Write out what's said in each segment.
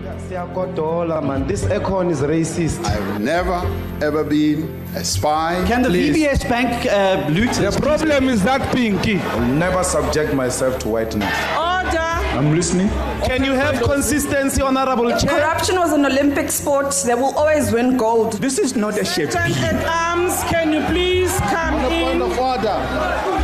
Man, this aircon is racist. I've never ever been a spy. Can the VBS Bank loot? The problem is that Pinky. I'll never subject myself to whiteness. Order. I'm listening. Can you have consistency, Honorable Chair? Corruption was an Olympic sport. They will always win gold. This is not a shape. Stand at arms. Can you please come in? Point of order.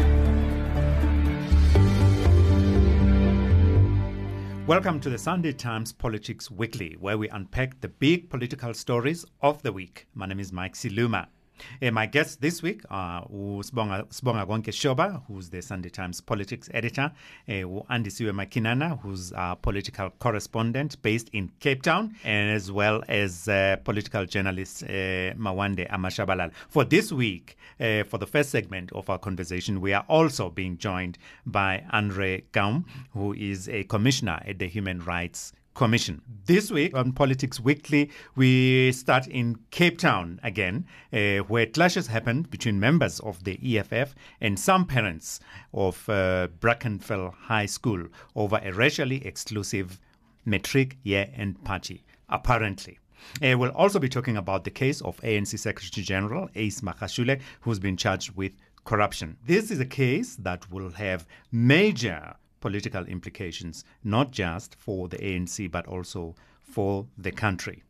Welcome to the Sunday Times Politics Weekly, where we unpack the big political stories of the week. My name is Mike Siluma. My guests this week are Sibonga Gonke Shoba, who's the Sunday Times Politics Editor, Andisiwe Makinana, who's our political correspondent based in Cape Town, and as well as political journalist Mawande Amashabalala. For this week, for the first segment of our conversation, we are also being joined by Andre Gaum, who is a commissioner at the Human Rights Commission. This week on Politics Weekly, we start in Cape Town again, where clashes happened between members of the EFF and some parents of Brackenfell High School over a racially exclusive matric year-end party, apparently. We'll also be talking about the case of ANC Secretary General Ace Magashule, who's been charged with corruption. This is a case that will have major political implications, not just for the ANC, but also for the country.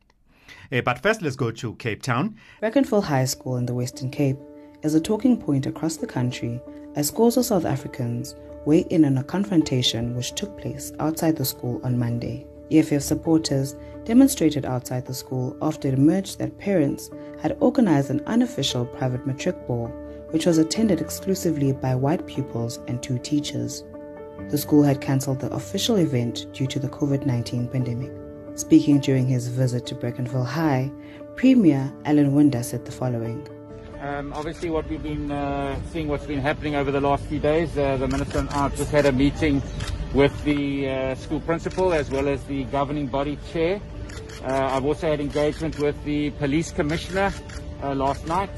But first, let's go to Cape Town. Brackenfell High School in the Western Cape is a talking point across the country as scores of South Africans weigh in on a confrontation which took place outside the school on Monday. EFF supporters demonstrated outside the school after it emerged that parents had organized an unofficial private matric ball, which was attended exclusively by white pupils and 2 teachers. The school had cancelled the official event due to the COVID-19 pandemic. Speaking during his visit to Brackenfell High, Premier Alan Winde said the following. Obviously what we've been seeing what's been happening over the last few days, the Minister and I just had a meeting with the school principal as well as the governing body chair. I've also had engagement with the police commissioner last night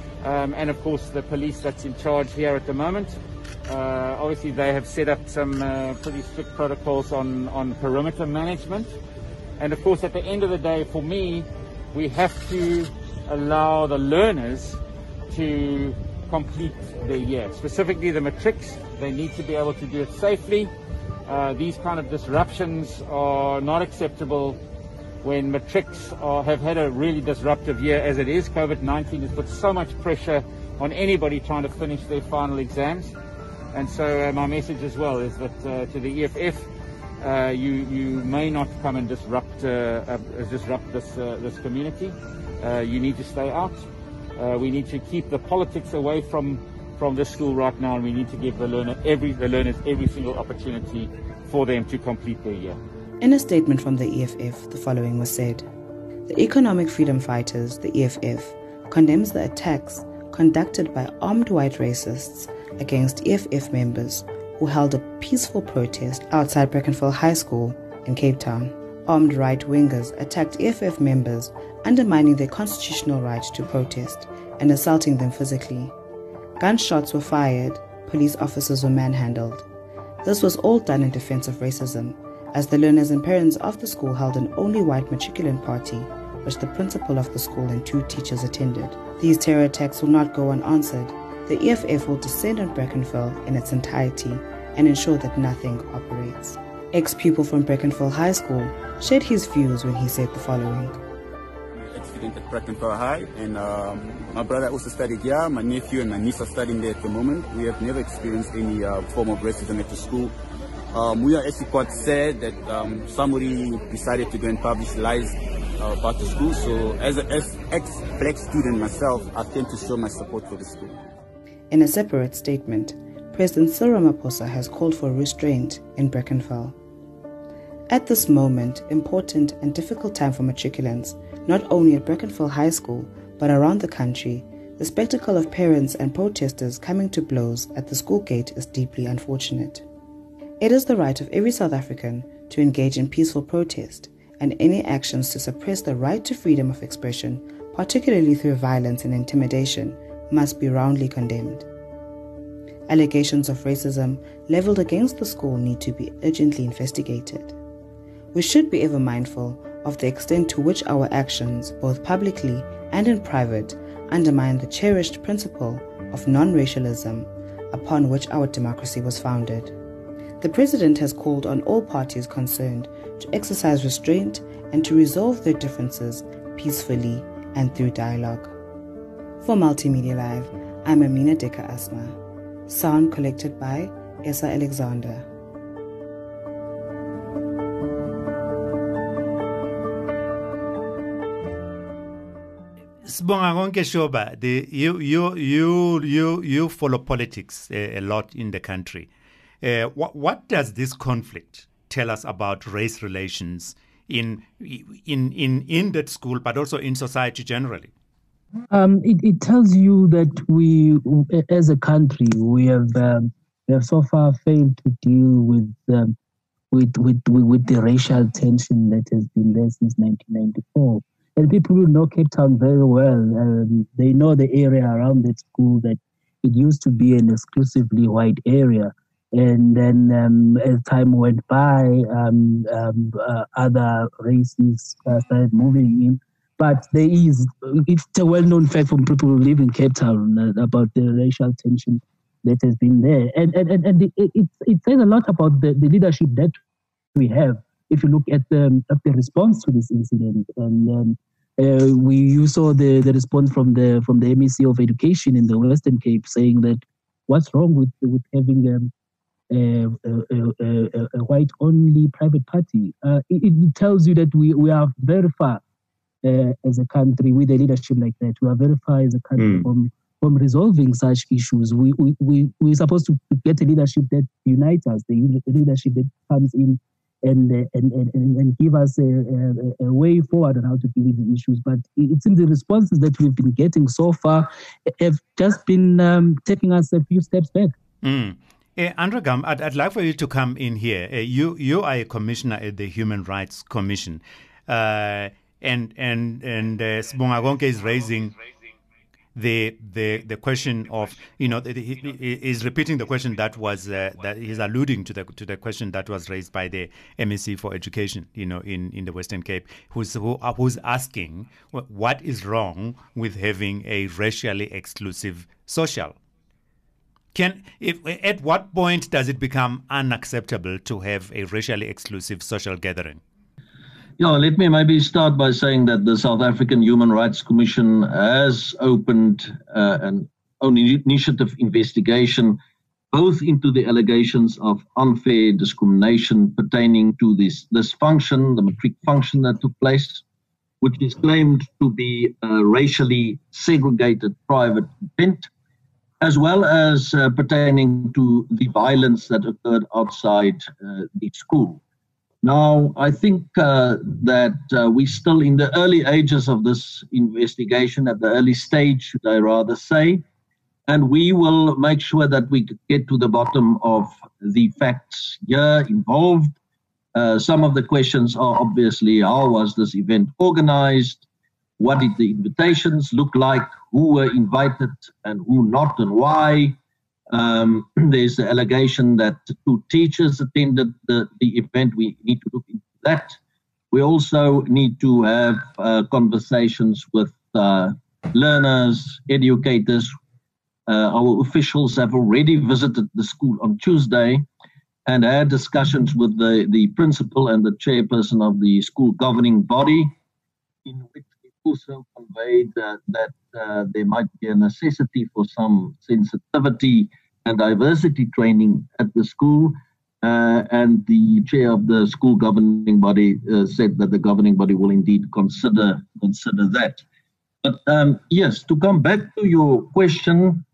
and of course the police that's in charge here at the moment. Obviously they have set up some pretty strict protocols on perimeter management, and of course at the end of the day, for me, we have to allow the learners to complete their year, specifically the matrics. They need to be able to do it safely. These kind of disruptions are not acceptable when matrics have had a really disruptive year as it is. COVID-19 has put so much pressure on anybody trying to finish their final exams. And so my message as well is that to the EFF, you may not come and disrupt this community. You need to stay out. We need to keep the politics away from this school right now, and we need to give the learners every single opportunity for them to complete their year. In a statement from the EFF, the following was said. The Economic Freedom Fighters, the EFF, condemns the attacks conducted by armed white racists against EFF members who held a peaceful protest outside Brackenfell High School in Cape Town. Armed right-wingers attacked EFF members, undermining their constitutional right to protest and assaulting them physically. Gunshots were fired, police officers were manhandled. This was all done in defense of racism, as the learners and parents of the school held an only white matriculant party, which the principal of the school and 2 teachers attended. These terror attacks will not go unanswered. The EFF will descend on Brackenfell in its entirety and ensure that nothing operates. Ex-pupil from Brackenfell High School shared his views when he said the following. Student at Brackenfell High, and my brother also studied here. My nephew and my niece are studying there at the moment. We have never experienced any form of racism at the school. We are actually quite sad that somebody decided to go and publish lies about the school. So as an ex-black student myself, I tend to show my support for the school. In a separate statement, President Cyril Ramaphosa has called for restraint in Brackenfell. At this moment, important and difficult time for matriculants, not only at Brackenfell High School, but around the country, the spectacle of parents and protesters coming to blows at the school gate is deeply unfortunate. It is the right of every South African to engage in peaceful protest, and any actions to suppress the right to freedom of expression, particularly through violence and intimidation, must be roundly condemned. Allegations of racism leveled against the school need to be urgently investigated. We should be ever mindful of the extent to which our actions, both publicly and in private, undermine the cherished principle of non-racialism upon which our democracy was founded. The President has called on all parties concerned to exercise restraint and to resolve their differences peacefully and through dialogue. For Multimedia Live, I'm Amina Deka Asma. Sound collected by Esa Alexander. Sibonga konke Shoba, you follow politics a lot in the country. What does this conflict tell us about race relations in that school, but also in society generally? It tells you that we, as a country, we have so far failed to deal with the racial tension that has been there since 1994. And people who know Cape Town very well, they know the area around that school, that it used to be an exclusively white area. And then as time went by, other races started moving in. But it's a well-known fact from people who live in Cape Town about the racial tension that has been there. And it says a lot about the leadership that we have. If you look at the response to this incident, and you saw the response from the MEC of Education in the Western Cape saying that what's wrong with having a white-only private party? It tells you that we are very far as a country with a leadership like that. We are very far as a country from resolving such issues. We're supposed to get a leadership that unites us, the leadership that comes in and give us a way forward on how to deal with the issues. But it seems the responses that we've been getting so far have just been taking us a few steps back. Andregam, I'd like for you to come in here. You are a commissioner at the Human Rights Commission, and Sibonga Konke is raising the question of, is repeating the question that was that he's alluding to the question that was raised by the MEC for Education, in the Western Cape, who's asking what is wrong with having a racially exclusive social. At what point does it become unacceptable to have a racially exclusive social gathering? Yeah, let me maybe start by saying that the South African Human Rights Commission has opened an own initiative investigation both into the allegations of unfair discrimination pertaining to this function, the matric function that took place, which is claimed to be a racially segregated private event, as well as pertaining to the violence that occurred outside the school. Now, I think that we're still in the early ages of this investigation, at the early stage, should I rather say, and we will make sure that we get to the bottom of the facts here involved. Some of the questions are obviously, how was this event organized? What did the invitations look like? Who were invited and who not, and why? There's the allegation that 2 teachers attended the event. We need to look into that. We also need to have conversations with learners, educators. Our officials have already visited the school on Tuesday and had discussions with the principal and the chairperson of the school governing body, in which we also conveyed that there might be a necessity for some sensitivity and diversity training at the school. And the chair of the school governing body said that the governing body will indeed consider that. But yes, to come back to your question,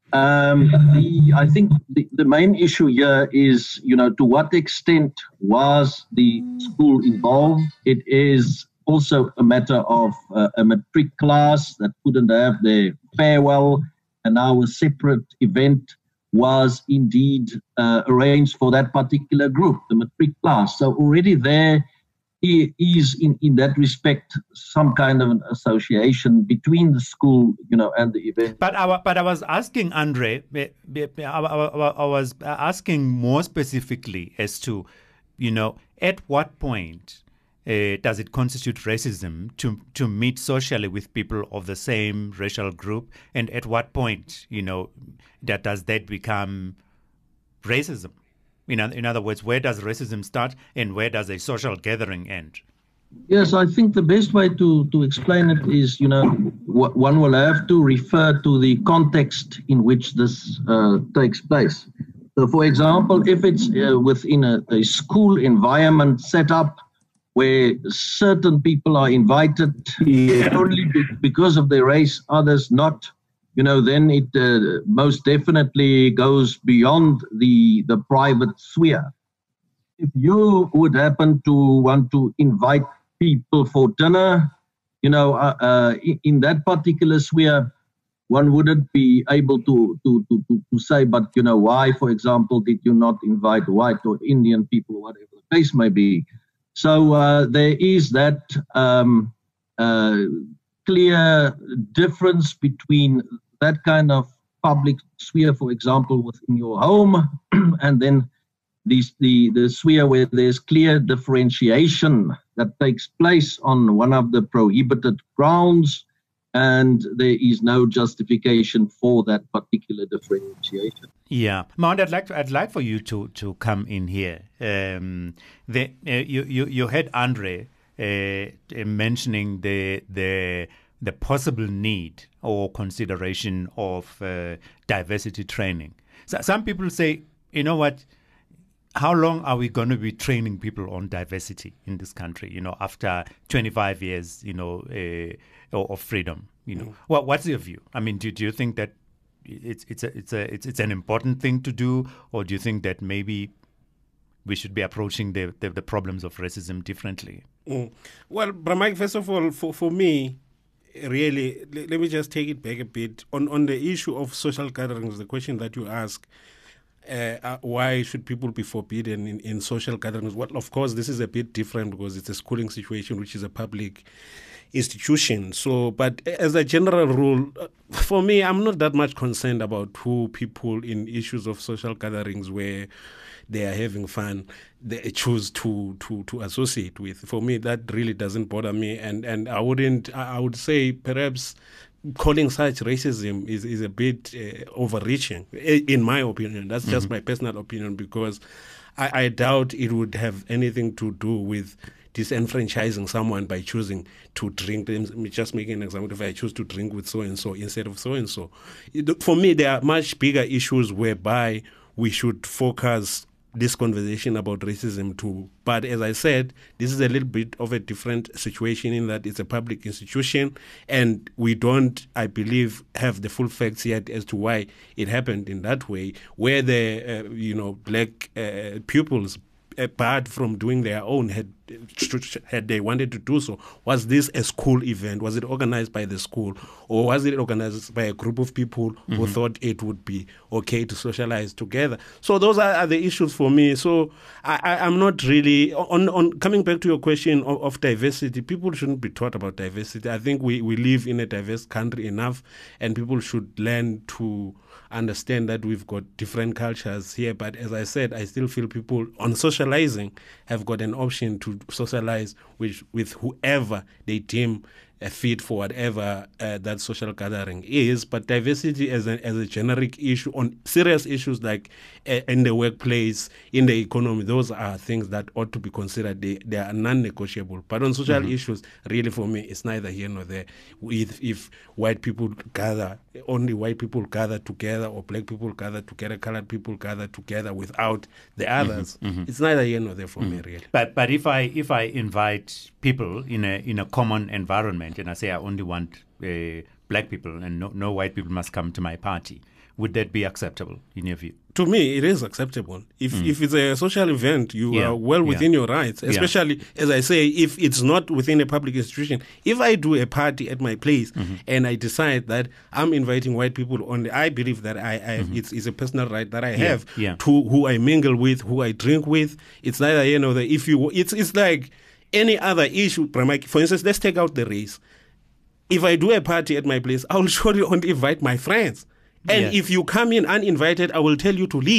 I think the main issue here is, to what extent was the school involved? It is also a matter of a matric class that couldn't have their farewell, and now a separate event was indeed arranged for that particular group, the matric class. So already there is, in that respect, some kind of an association between the school, and the event. But I was asking, Andre, I was asking more specifically as to, at what point does it constitute racism to meet socially with people of the same racial group? And at what point, does that become racism? In other words, where does racism start and where does a social gathering end? Yes, I think the best way to explain it is, one will have to refer to the context in which this takes place. So, for example, if it's within a school environment set up where certain people are invited only because of their race, others not, then it most definitely goes beyond the private sphere. If you would happen to want to invite people for dinner, in that particular sphere, one wouldn't be able to say, but why, for example, did you not invite white or Indian people, whatever the case may be? So there is that clear difference between that kind of public sphere, for example, within your home, and then the sphere where there's clear differentiation that takes place on one of the prohibited grounds, and there is no justification for that particular differentiation. Yeah, Mount, I'd like for you to come in here. You had Andre mentioning the possible need or consideration of diversity training. So some people say, you know what? How long are we going to be training people on diversity in this country? After 25 years, of freedom. What's your view? I mean, do you think that it's an important thing to do, or do you think that maybe we should be approaching the problems of racism differently? Well, Bramike, first of all, for me, really, let me just take it back a bit on the issue of social gatherings. The question that you ask. Why should people be forbidden in social gatherings? Well, of course, this is a bit different because it's a schooling situation, which is a public institution. So, but as a general rule, for me, I'm not that much concerned about who people in issues of social gatherings where they are having fun, they choose to associate with. For me, that really doesn't bother me. And I would say perhaps calling such racism is a bit overreaching, in my opinion. That's just my personal opinion, because I doubt it would have anything to do with disenfranchising someone by choosing to drink. Just making an example, if I choose to drink with so-and-so instead of so-and-so. For me, there are much bigger issues whereby we should focus this conversation about racism too. But as I said, this is a little bit of a different situation in that it's a public institution and we don't, I believe, have the full facts yet as to why it happened in that way, where the black pupils, apart from doing their own, had they wanted to do so. Was this a school event? Was it organized by the school? Or was it organized by a group of people who thought it would be okay to socialize together? So those are the issues for me. So I'm not really, on coming back to your question of diversity, people shouldn't be taught about diversity. I think we live in a diverse country enough, and people should learn to understand that we've got different cultures here. But as I said, I still feel people on socializing have got an option to socialize with whoever they deem fit for whatever that social gathering is. But diversity as a generic issue on serious issues like in the workplace, in the economy, those are things that ought to be considered. They are non-negotiable. But on social issues, really for me, it's neither here nor there. If white people gather, only white people gather together, or black people gather together, colored people gather together without the others, it's neither here nor there for me, really. But if I invite people in a common environment, and I say I only want black people and no white people must come to my party, would that be acceptable in your view? To me, it is acceptable. If it's a social event, you are well within your rights, especially, as I say, if it's not within a public institution. If I do a party at my place and I decide that I'm inviting white people only, I believe that it's a personal right that I have to who I mingle with, who I drink with. It's neither here nor there. It's like any other issue. For instance, let's take out the race. If I do a party at my place, I will surely only invite my friends. And if you come in uninvited, I will tell you to leave,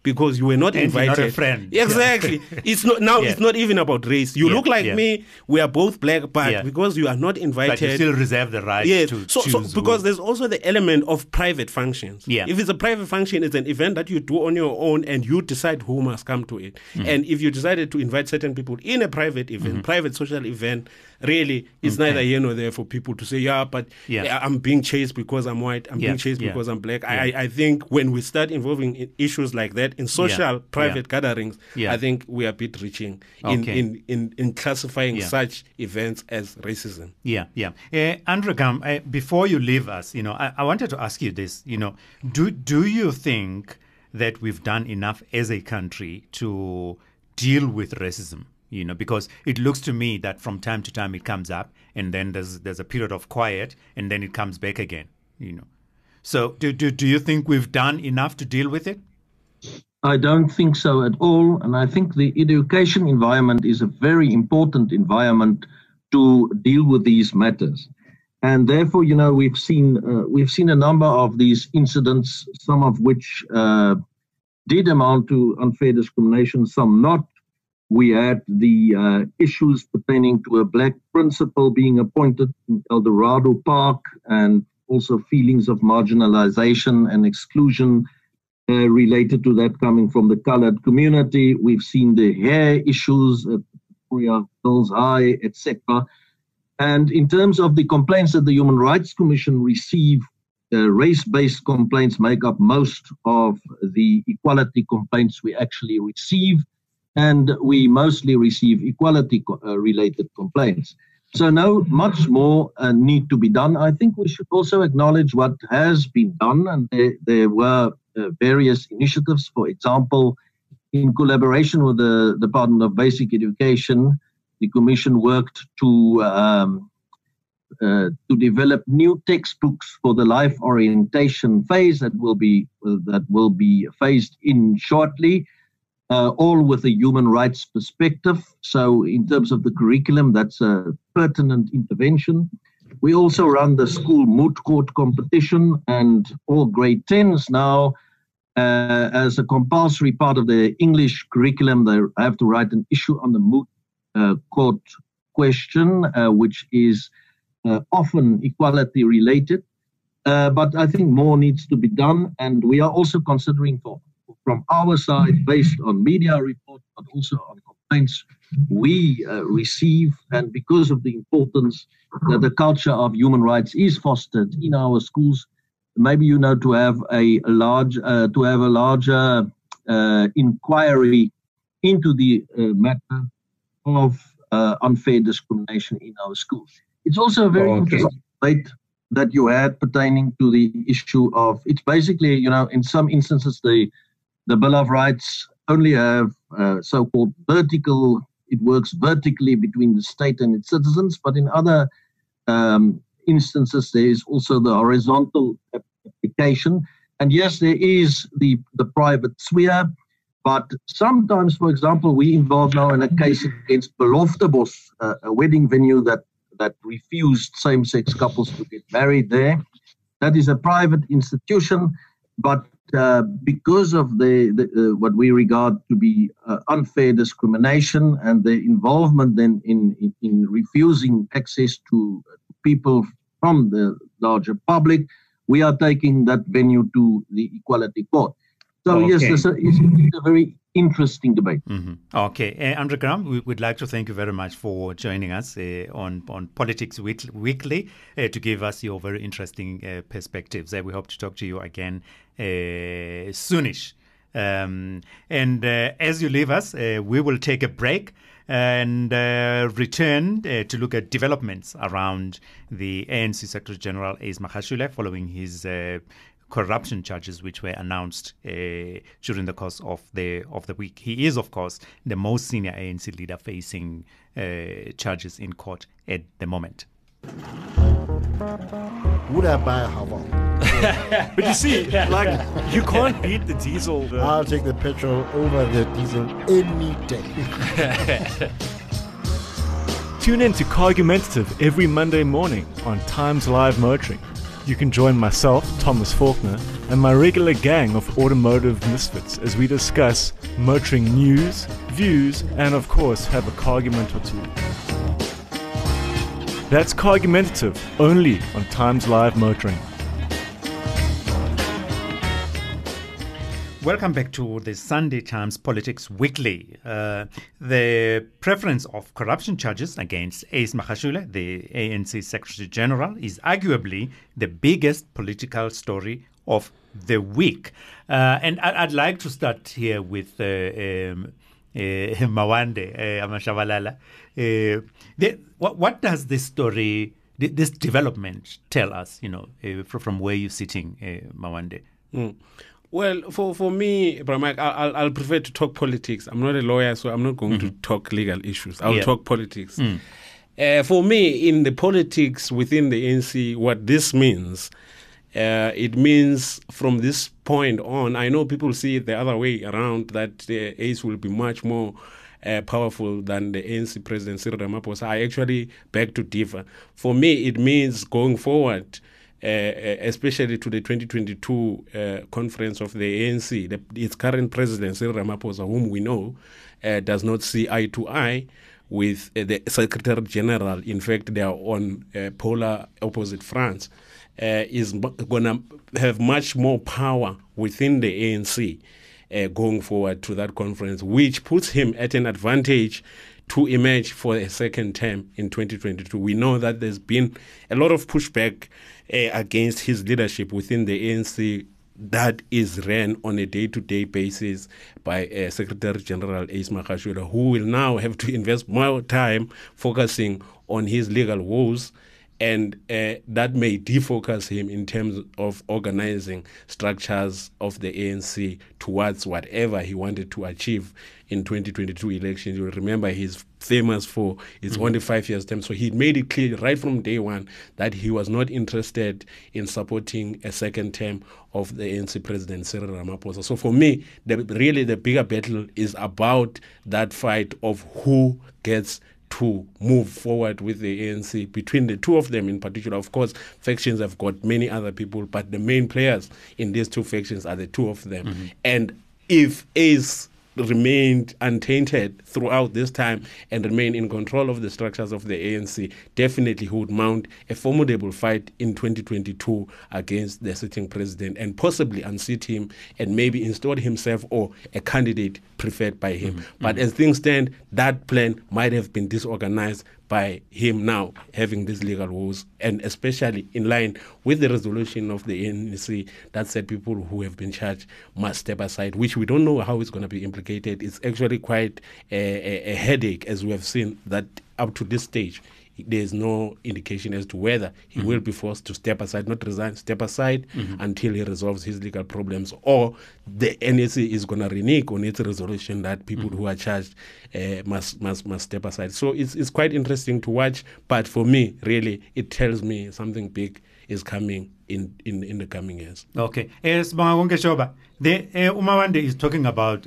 because you were not and invited. You're not a friend. Exactly. It's not now. Yeah. It's not even about race. You look like me. We are both black, but because you are not invited, but you still reserve the right to choose. Because there's also the element of private functions. Yeah. If it's a private function, it's an event that you do on your own, and you decide who must come to it. And if you decided to invite certain people in a private event, private social event, really, it's neither here nor there for people to say, but I'm being chased because I'm white. I'm being chased because I'm black. I think when we start involving issues like that in social private gatherings, I think we are a bit reaching in classifying such events as racism. Andrew Gam, before you leave us, I wanted to ask you this. Do you think that we've done enough as a country to deal with racism? Because it looks to me that from time to time it comes up, and then there's a period of quiet, and then it comes back again. So do you think we've done enough to deal with it? I don't think so at all, and I think the education environment is a very important environment to deal with these matters. And therefore, we've seen a number of these incidents, some of which did amount to unfair discrimination, some not. We had the issues pertaining to a black principal being appointed in Eldorado Park, and also feelings of marginalization and exclusion related to that coming from the colored community. We've seen the hair issues at Pretoria Girls High, etc. And in terms of the complaints that the Human Rights Commission receive, race-based complaints make up most of the equality complaints we actually receive. And we mostly receive equality-related complaints. So no, much more need to be done. I think we should also acknowledge what has been done, and there were various initiatives. For example, in collaboration with the Department of Basic Education, the Commission worked to develop new textbooks for the life orientation phase that will be phased in shortly. All with a human rights perspective. So in terms of the curriculum, that's a pertinent intervention. We also run the school moot court competition, and all grade 10s now, as a compulsory part of the English curriculum, they have to write an issue on the moot court question, which is often equality related. But I think more needs to be done, and we are also considering from our side, based on media reports, but also on complaints we receive, and because of the importance that the culture of human rights is fostered in our schools, maybe to have a larger inquiry into the matter of unfair discrimination in our schools. It's also a very interesting debate that you had pertaining to the issue of, it's basically, in some instances, the Bill of Rights only have so-called vertical, it works vertically between the state and its citizens, but in other instances, there is also the horizontal application. And yes, there is the private sphere, but sometimes, for example, we involved now in a case against Beloftebos, a wedding venue that refused same-sex couples to get married there. That is a private institution, but because of the what we regard to be unfair discrimination and the involvement then in refusing access to people from the larger public, we are taking that venue to the Equality Court. So yes, it's a very interesting debate. Okay, Andrew Graham, we would like to thank you very much for joining us on Politics Weekly to give us your very interesting perspectives. We hope to talk to you again soonish. And as you leave us, we will take a break and return to look at developments around the ANC Secretary General Ace Magashule following his corruption charges which were announced during the course of the week. He is, of course, the most senior ANC leader facing charges in court at the moment. Would I buy a Haval? But you see, you can't beat the diesel. I'll take the petrol over the diesel any day. Tune in to Cargumentative every Monday morning on Times Live Motoring. you can join myself, Thomas Faulkner, and my regular gang of automotive misfits as we discuss motoring news, views, and of course have a cargument or two. That's Cargumentative, only on Times Live Motoring. Welcome back to the Sunday Times Politics Weekly. The preference of corruption charges against Ace Magashule, the ANC Secretary General, is arguably the biggest political story of the week. And I'd like to start here with Mawande Amashabalala. What does this story, this development tell us, from where you're sitting, Mawande? Well, for me, Bramak, I'll prefer to talk politics. I'm not a lawyer, so I'm not going to talk legal issues. I'll talk politics. For me, in the politics within the ANC, what this means, it means from this point on, I know people see it the other way around, that the ACE will be much more powerful than the ANC President Cyril Ramaphosa. I actually beg to differ. For me, it means going forward, especially to the 2022 conference of the ANC, its current president, Cyril Ramaphosa, whom we know does not see eye to eye with the Secretary General. In fact, they are on polar opposite fronts, is going to have much more power within the ANC going forward to that conference, which puts him at an advantage to emerge for a second term in 2022. We know that there's been a lot of pushback against his leadership within the ANC that is ran on a day-to-day basis by Secretary General Ace Magashule, who will now have to invest more time focusing on his legal woes, and that may defocus him in terms of organizing structures of the ANC towards whatever he wanted to achieve in 2022 elections. You'll remember he's famous for his only 5 years term. So he made it clear right from day one that he was not interested in supporting a second term of the ANC President Cyril Ramaphosa. So for me, really the bigger battle is about that fight of who gets to move forward with the ANC, between the two of them in particular. Of course, factions have got many other people, but the main players in these two factions are the two of them. And if Ace remained untainted throughout this time and remain in control of the structures of the ANC, definitely he would mount a formidable fight in 2022 against the sitting president and possibly unseat him and maybe install himself or a candidate preferred by him. But as things stand, that plan might have been disorganized by him now having these legal woes, and especially in line with the resolution of the ANC that said people who have been charged must step aside, which we don't know how it's going to be implicated. It's actually quite a headache, as we have seen that up to this stage there's no indication as to whether he will be forced to step aside, not resign, step aside until he resolves his legal problems, or the NSC is going to renege on its resolution that people who are charged must step aside. So it's quite interesting to watch, but for me, really, it tells me something big is coming in the coming years. Okay. The Umawande is talking about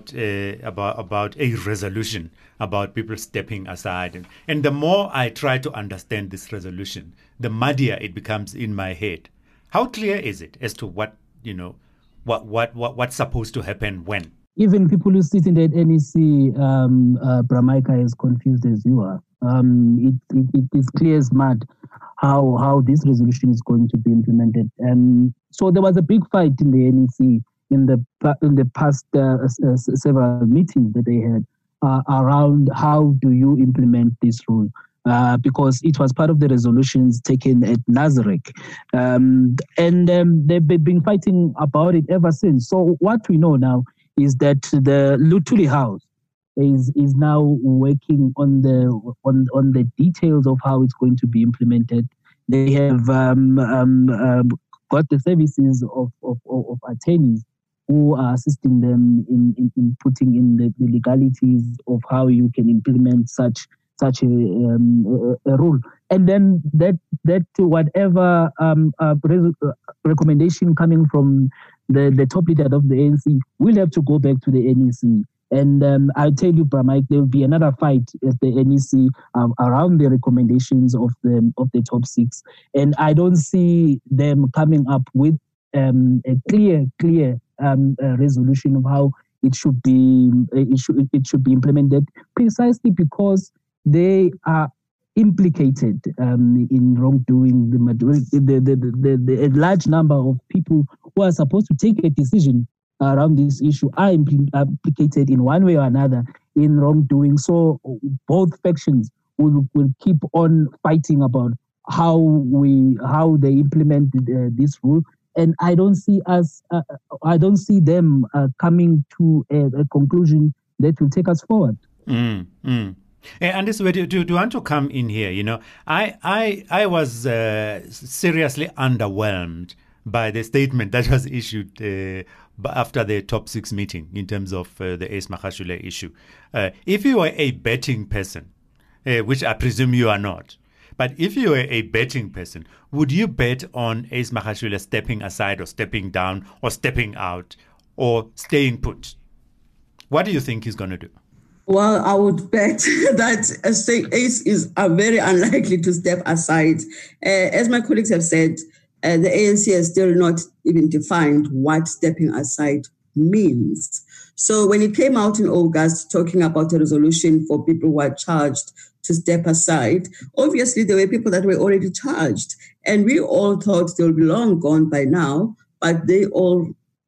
a resolution, about people stepping aside, and the more I try to understand this resolution, the muddier it becomes in my head. How clear is it as to what's supposed to happen when? Even people who sit in the NEC, Bramaika, is confused as you are. It is clear as mud how this resolution is going to be implemented. So there was a big fight in the NEC in the past several meetings that they had around how do you implement this rule. Because it was part of the resolutions taken at Nazareth. They've been fighting about it ever since. So what we know now is that the Luthuli House is now working on the details of how it's going to be implemented. They have got the services of attorneys who are assisting them in putting in the legalities of how you can implement such a rule. And then that whatever recommendation coming from the top leader of the ANC will have to go back to the NEC And I'll tell you, Bramike, there will be another fight at the NEC around the recommendations of the top 6. And I don't see them coming up with a clear resolution of how it should be implemented, precisely because they are implicated in wrongdoing. The large number of people who are supposed to take a decision around this issue are implicated in one way or another in wrongdoing. So both factions will keep on fighting about how they implement this rule. And I don't see them coming to a conclusion that will take us forward. And this way, do you want to come in here? You know, I was seriously underwhelmed by the statement that was issued after the top 6 meeting in terms of the Ace Magashule issue. If you are a betting person, which I presume you are not, but if you are a betting person, would you bet on Ace Magashule stepping aside or stepping down or stepping out or staying put? What do you think he's going to do? Well, I would bet that Ace is very unlikely to step aside. As my colleagues have said, the ANC has still not even defined what stepping aside means. So when it came out in August talking about a resolution for people who are charged to step aside, obviously there were people that were already charged. And we all thought they would be long gone by now, but they all,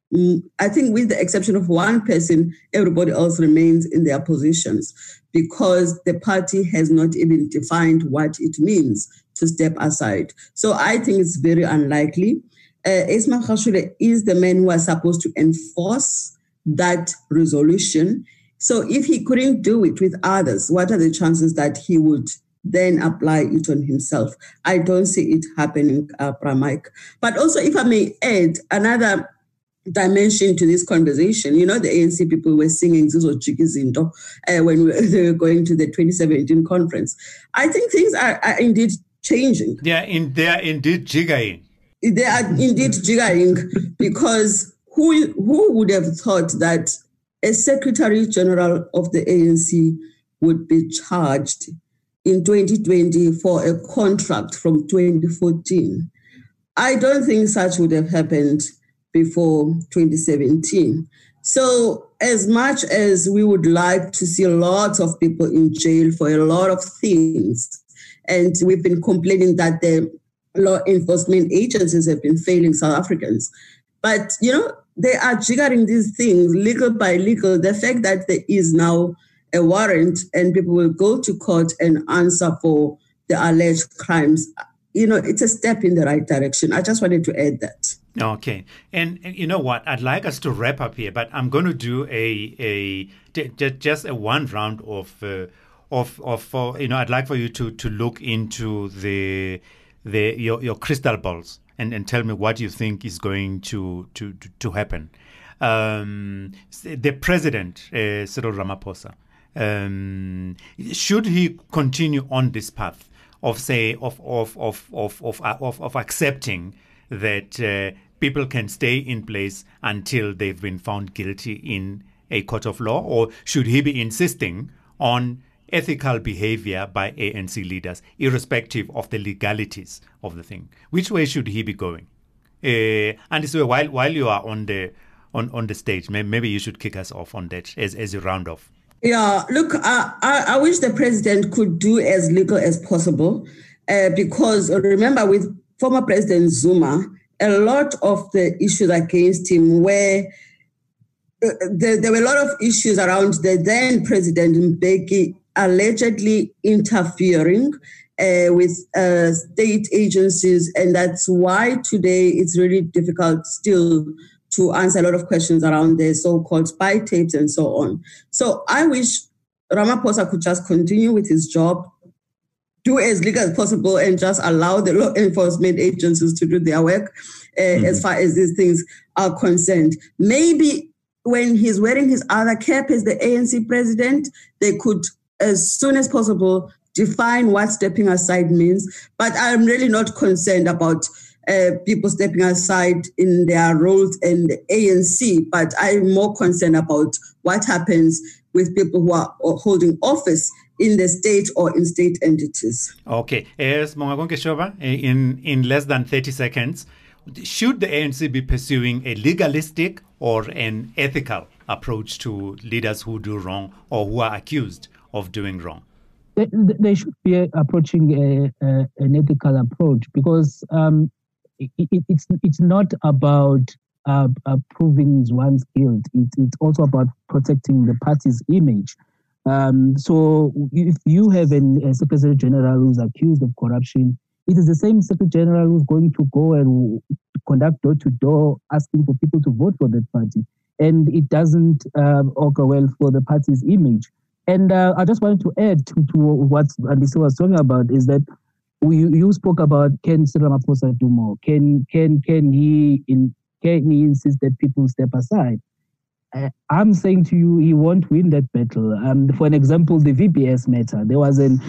I think with the exception of one person, everybody else remains in their positions because the party has not even defined what it means to step aside. So I think it's very unlikely. Ace Magashule is the man who was supposed to enforce that resolution. So if he couldn't do it with others, what are the chances that he would then apply it on himself? I don't see it happening, Pramike. But also, if I may add another dimension to this conversation, you know, the ANC people were singing Zizo Chikizindo when they were going to the 2017 conference. I think things are indeed changing. They are indeed jiggering. They are indeed jiggering because who would have thought that a Secretary General of the ANC would be charged in 2020 for a contract from 2014? I don't think such would have happened before 2017. So as much as we would like to see lots of people in jail for a lot of things, and we've been complaining that the law enforcement agencies have been failing South Africans, but, you know, they are jiggering these things legal by legal. The fact that there is now a warrant and people will go to court and answer for the alleged crimes, you know, it's a step in the right direction. I just wanted to add that. Okay. And you know what? I'd like us to wrap up here, but I'm going to do just a one round of you know, I'd like for you to look into your crystal balls and tell me what you think is going to happen. The president, Cyril Ramaphosa, should he continue on this path of accepting that people can stay in place until they've been found guilty in a court of law, or should he be insisting on ethical behavior by ANC leaders, irrespective of the legalities of the thing? Which way should he be going? And so while you are on the stage, maybe you should kick us off on that as you round off. Yeah, look, I wish the president could do as little as possible, because remember, with former President Zuma, a lot of the issues against him were there were a lot of issues around the then President Mbeki allegedly interfering with state agencies, and that's why today it's really difficult still to answer a lot of questions around the so-called spy tapes and so on. So I wish Ramaphosa could just continue with his job, do as little as possible, and just allow the law enforcement agencies to do their work as far as these things are concerned. Maybe when he's wearing his other cap as the ANC president, they could, as soon as possible, define what stepping aside means. But I'm really not concerned about people stepping aside in their roles in the ANC, but I'm more concerned about what happens with people who are holding office in the state or in state entities. Okay. Sibonga konke Shoba, in less than 30 seconds, should the ANC be pursuing a legalistic or an ethical approach to leaders who do wrong or who are accused of doing wrong? They should be approaching an ethical approach, because it's not about proving one's guilt. It's also about protecting the party's image. So if you have a Secretary General who's accused of corruption, it is the same Secretary General who's going to go and conduct door-to-door asking for people to vote for that party. And it doesn't augur well for the party's image. And I just wanted to add to what Andisi was talking about, is that you spoke about, can Cyril Ramaphosa do more? Can he insist that people step aside? I'm saying to you, he won't win that battle. For an example, the VBS matter, there was an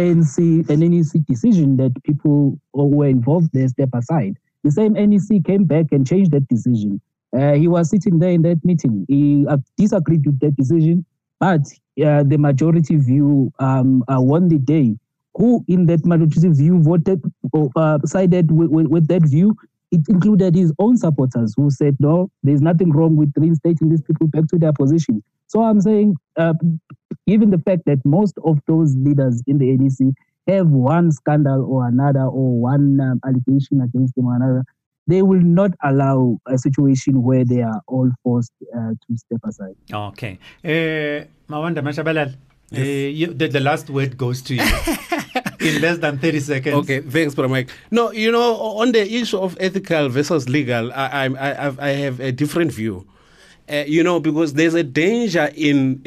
NEC decision that people who were involved there step aside. The same NEC came back and changed that decision. He was sitting there in that meeting. He disagreed with that decision, but the majority view won the day. Who in that majority view voted or sided with that view? It included his own supporters who said, no, there's nothing wrong with reinstating these people back to their position. So I'm saying, given the fact that most of those leaders in the NEC have one scandal or another, or one allegation against them or another, they will not allow a situation where they are all forced to step aside. Okay. Mawanda Mashabalal, the last word goes to you. In less than 30 seconds. Okay, thanks, Mike. No, on the issue of ethical versus legal, I have a different view. Because there's a danger in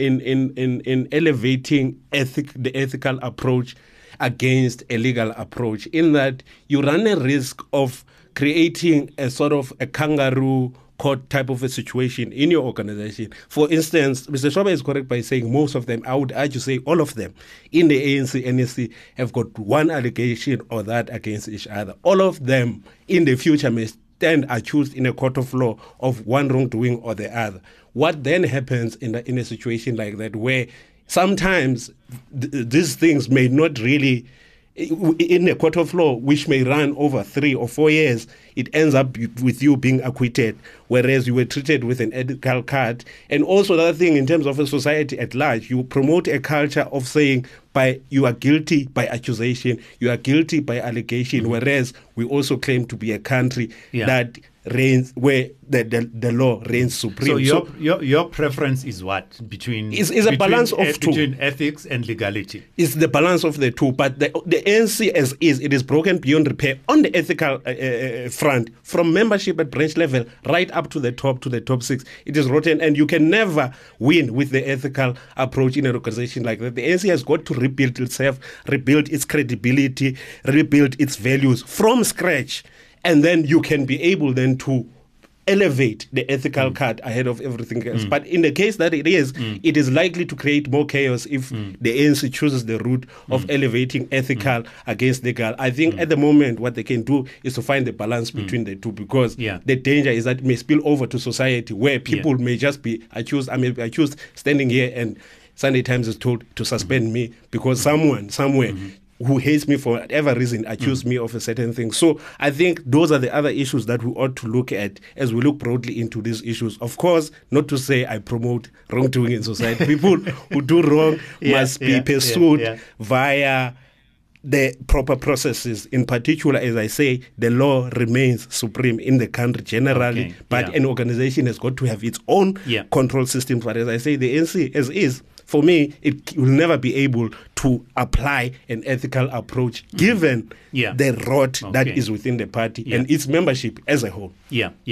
elevating the ethical approach against a legal approach, in that you run a risk of creating a sort of a kangaroo court type of a situation in your organization. For instance, Mr. Shoba is correct by saying most of them, I would argue say all of them in the ANC, NEC have got one allegation or that against each other. All of them in the future may stand accused in a court of law of one wrongdoing or the other. What then happens in a situation like that, where sometimes these things may not really, in a court of law, which may run over 3 or 4 years, it ends up with you being acquitted, whereas you were treated with an ethical card. And also the other thing, in terms of a society at large, you promote a culture of saying you are guilty by accusation, you are guilty by allegation, whereas we also claim to be a country that reigns, where the law reigns supreme. So your preference is what? Between a balance of two. Between ethics and legality. It's the balance of the two. But the ANC as is, it is broken beyond repair on the ethical front, from membership at branch level right up to the top 6. It is rotten, and you can never win with the ethical approach in an organization like that. The ANC has got to rebuild itself, rebuild its credibility, rebuild its values from scratch. And then you can be able then to elevate the ethical card ahead of everything else. But in the case that it is likely to create more chaos if the ANC chooses the route of elevating ethical against legal. I think at the moment what they can do is to find the balance between the two, because the danger is that it may spill over to society, where people may just be accused. I may be accused standing here and Sunday Times is told to suspend me because someone somewhere who hates me for whatever reason accused me of a certain thing. So I think those are the other issues that we ought to look at as we look broadly into these issues. Of course, not to say I promote wrongdoing in society. People who do wrong must be pursued via the proper processes. In particular, as I say, the law remains supreme in the country generally, but an organization has got to have its own control system. But as I say, the ANC as is, for me, it will never be able to apply an ethical approach given the rot that is within the party and its membership as a whole.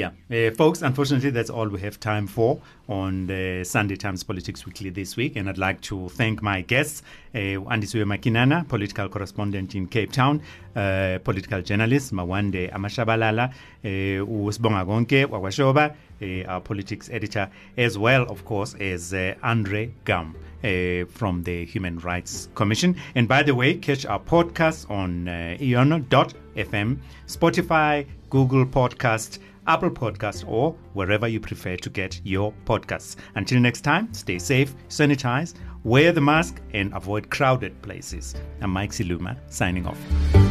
Folks, unfortunately, that's all we have time for on the Sunday Times Politics Weekly this week. And I'd like to thank my guests, Andisiwe Makinana, political correspondent in Cape Town, political journalist Mawanda Mashabalala, Sibonga konke Wakwashoba, our politics editor, as well, of course, as Andre Gam from the Human Rights Commission. And by the way, catch our podcast on Iono.fm, Spotify, Google Podcast, Apple Podcasts, or wherever you prefer to get your podcasts. Until next time, stay safe, sanitize, wear the mask, and avoid crowded places. I'm Mike Siluma, signing off.